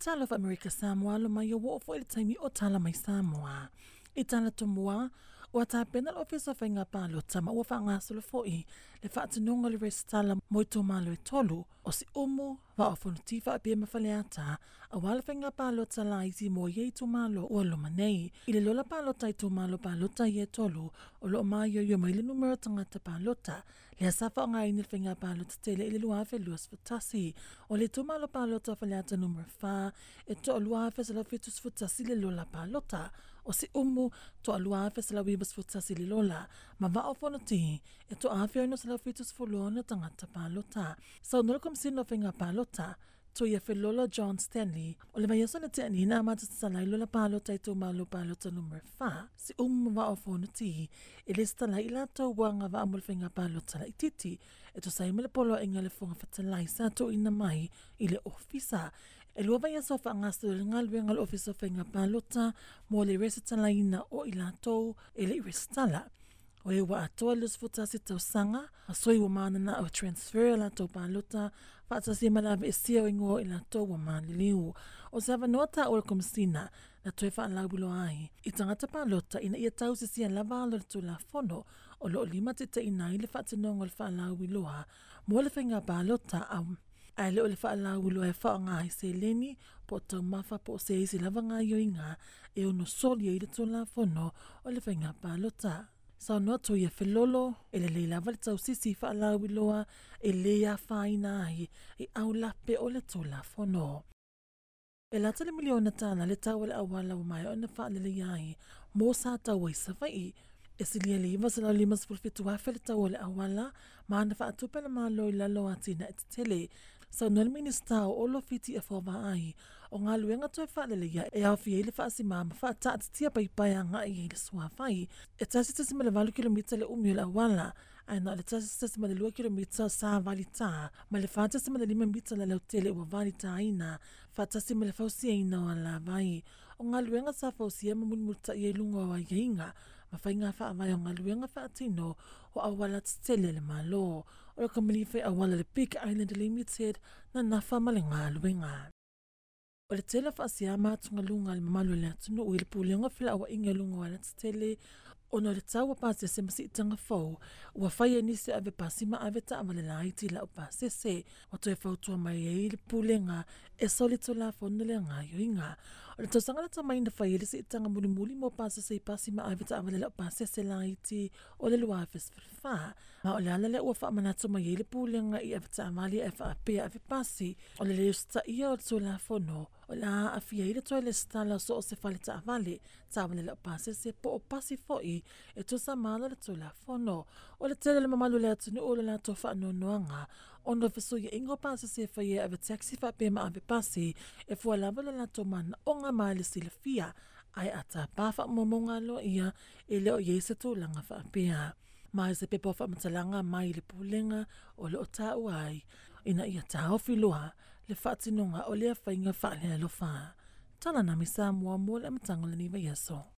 Talo of America Samoa lo mai o fo le taimi o tala mai Samoa. I tala tomua, o ta penal office of inga palo tama o whanga solo foi le whaatinunga le restala moito malo e tolu o si umu wa o fonutifa a pia mawhaleata a wala whenga palo tala isi mo ye tu malo o lo manei i le lola palo tai tu malo palo tai e tolu o lo maio yo mai le numero tangata palota le asafa o ngai ni whenga palo tele i le luafe luas futasi o le tu malo palo ta whaleata numero 5 e to luafe sa la fitus futasi le lola palota o si umu to alua fe sala wibas futasi li lola ma va o fonoti e to afio no sala fitus fulona tangata palota so no kom sin no finga palota to ye fe lola John Stanley o le vai sona te ni na mata sala lola palota to malo palota number 5 si va o fonoti e le stala ila to wanga va amul finga palota la ititi e to sai mele polo engale fonga fatalai sa to ina mai ile ofisa e lua vai aso wha ngasto le ngal office of inga palota mo le resitala ina o ila tou e le resitala. O e wa atoa lus futasi tau sanga, a soi wa maana na o transfer la tau palota, whaata si malawe e sia o ingo ila tou wa maani liu. O se hawa nota o le komisina, na toi wha laubulo ai. I tangata palota ina ia tau se sia lava alo le tu la fono, o lo lima te te ina ile whaata nongo le wha laubiloa, mo le whenga palota ai leo le whaalauilo e whaanga i se leni po tau mawha po se isi lava ngā yoinga e ono soli e i le tola fono o le whainga palota. Sao noa to ia whelolo e le lava le tau sisi whaalauiloa e lea whaina ai i au lape o le tola fono. E lata le miliona tana le tau le awala o mai o na whaalele ai mo sa tau i sawai e silia liva sa lau lima spulfitu wafe le tau le awala ma ana whaatupe na malo i lalo atina e tele. Sa so, minista o olo fiti e whawa ai o ngā luenga toi whaalelia e au fia ile whaasi mama whaata atitia paipai a ngā i le sua whai. E tasi tasi ma le 2 kilomita le umi o le awala ai na le tasi tasi ma le 2 kilomita sa vali tā ma le whaatasi ma le 5 mita le lautele ua vali tā ina whaatasi ma le whausia ina o la vai. O ngā luenga sa whausia ma munmuta i e lunga o a inga ma whainga whaavai o ngā luenga whaatino o awala tele le malo. O ka maliwhai awala le Big Island Limited na nafa ma le ngā luenga. O le tele whaasia mātunga lunga le mamalu le atunu o i le pūleonga whila awa inga lunga o ala tele o no le tau pāse se masi itanga whau ua whai e nise ave pasi ma ave ta ama le laiti la o pāse se o toi whautua mai e i le pūlenga e soli to la whono le ngā yoinga. O le tausanga ta mai na whai e se itanga muli mo pāse se i pasi ma ave ta ama le la o pāse se laiti o le lua ave sfrfa. Ma o le ala le ua wha manatu mai e le pūlenga i ave ta amali e wha apea ave pasi o le leo sta ia o to la whono o la afia i le toi le stala so o se whale ta avale ta ama le la o pāse se po o pasi foi e to sa mana le to la fono o le tele le mamalu le atunu o le la to fa no noanga o no feso ye ingo pasa se fa ye ave taxi fa pe ma ave pasi e fo lava le la to man o nga mai le silafia ai ata pa fa momonga lo ia e le o ye se to langa fa pe mai se pe po fa mtalanga mai le pulenga o le o ta uai ina ia ta ofiloa le fatinonga o le fa inga fa le lo fa tala na misa mo mo le mtango le ni va yeso.